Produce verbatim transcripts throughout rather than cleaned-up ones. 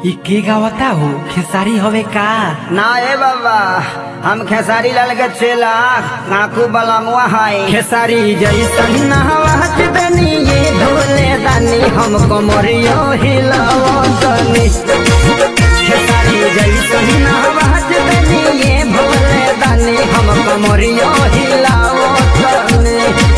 ई के गावता हो खेसारी हवे का? ना ए बाबा हम खेसारी लाल के चेला काकू बलमुआ है। खेसारी जैसन नहवाज दनी ये भोले दानी हमको मोरियो हिलावतनी। खेसारी जैसन नहवाज दनी ये भोले दानी हमको मोरियो हिलावतनी।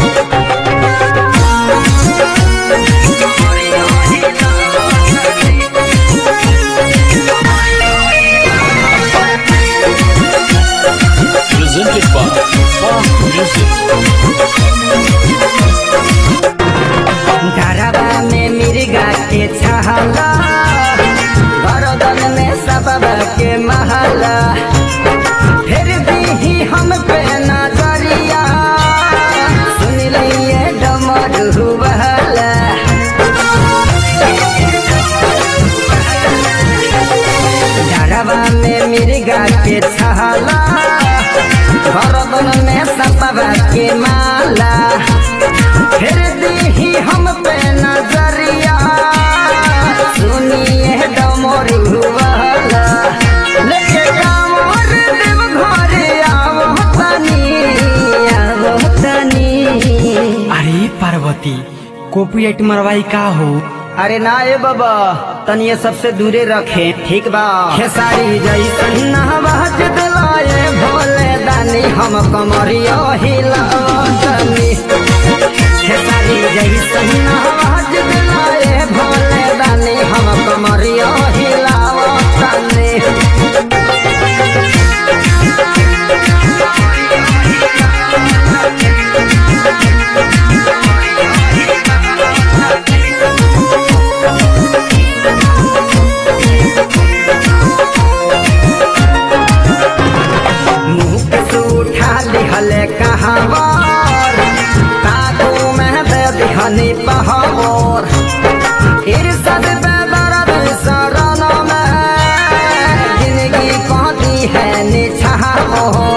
Presented by Fast Music. गरबा में मिर्गा के छहला बरदन में सबबा के महला फिर भी हम पे नजरिया सुन लिये डमरू बहला। गरबा में मिर्गा के छहला बरदन में सबबा के माला फिर दी हम पे नजरिया सुनिए डमरू वाला लेके कांवर देव घरे आवो तनी आवो तनी। अरे पार्वती कॉपीराइट मरवाई का हो? अरे ना ए बाबा तनी ये सबसे दूरे रखे ठीक बा। खेसारी जैसन नहवाज दिलाए भोले दानी हम कमरियो हिलावतनी। खेसारी जैसन नहवाज दिलाए भोले दानी हम कमरियो हिलावतनी। हले कहावर कादू में दे दिहनी पहावर इरसद पे दर्द शरण में जिंदगी कहती है निछावर।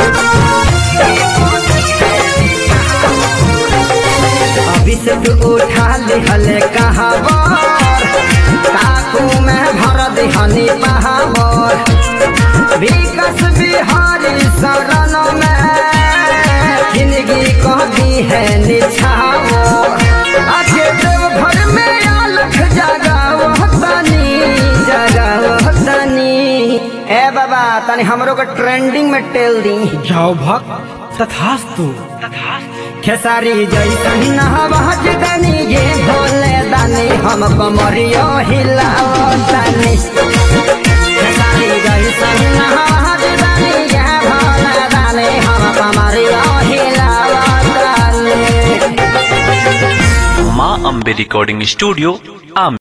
अभिषेक उठा लिहले कहावर काकू में भर दिहनी पहावर विकास बिहारी शरण में जिंदगी कहती है निछावर। आगे देव भर में आलख जगाओ तनी जगाओ तनी। ए बाबा तनी हमरो को ट्रेंडिंग में टेल दी। जाओ भक्त तथास्तु। खेसारी जैसन नहवाज दनी ये भोले दानी हमको मोरियो हिलावतनी। खेसारी जैसन नहवाज दनी ये भोले दानी हमको मोरियो हिलावतनी। माँ अम्बे रिकॉर्डिंग स्टूडियो आम